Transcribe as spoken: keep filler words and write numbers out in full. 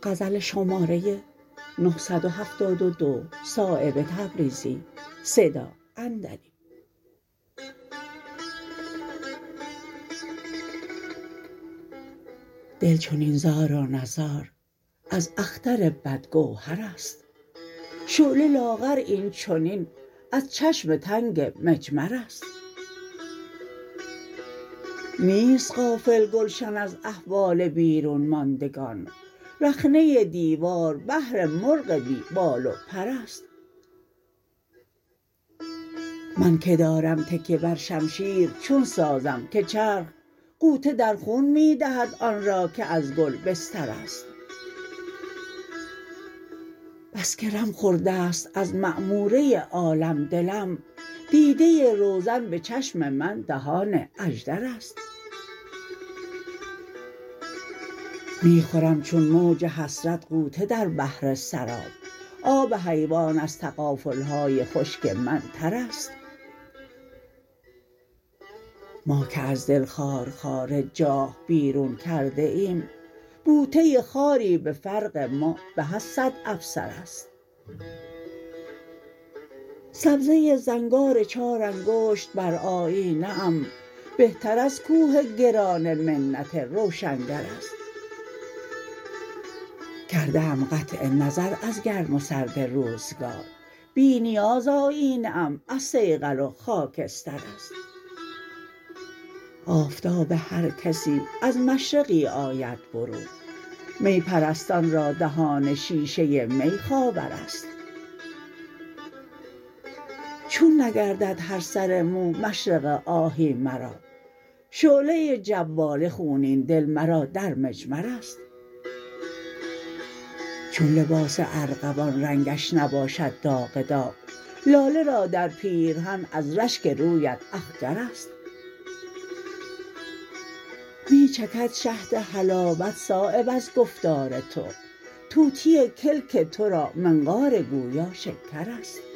غزل شماره نهصد و هفتاد و دو. صایب تبریزی. صدا اندری. دل چنین زار و نزار از اختر بدگوهر است. شعله لاغر این چنین از چشم تنگ مجمر است. نیست غافل گلشن از احوال بیرون ماندگان. رخنه دیوار بهر مرغ بی بال و پر است. من که دارم تکیه بر شمشیر چون سازم که چرخ غوطه در خون می دهد آن را که از گل بستر است. بس که رم خورده است از معموره عالم دلم. دیده روزن به چشم من دهان اژدر است. می خورم چون موج حسرت غوطه در بحر سراب. آب حیوان از تغافل های خشک من تر است. ما که از دل خارخار جاه بیرون کرده ایم. بوته خاری به فرق ما به از صد افسر است. سبزه زنگار چار انگشت بر آیینه ام بهتر از کوه گران منت روشنگر است. کرده ام قطع نظر از گرم و سرد روزگار. بی نیاز آیینه ام از صیقل و خاکستر است. آفتاب هر کسی از مشرقی آید برون. می پرستان را دهان شیشه می خاور است. چون نگردد هر سر مو مشرق آهی مرا. شعله جواله خونین دل مرا در مجمر است. چون لباس ارغوان رنگش نباشد داغ داغ. لاله را در پیرهن از رشک رویت اخگر است. می چکد شهد حلاوت صایب از گفتار تو. طوطی کلک ترا منقار گویا شکر است.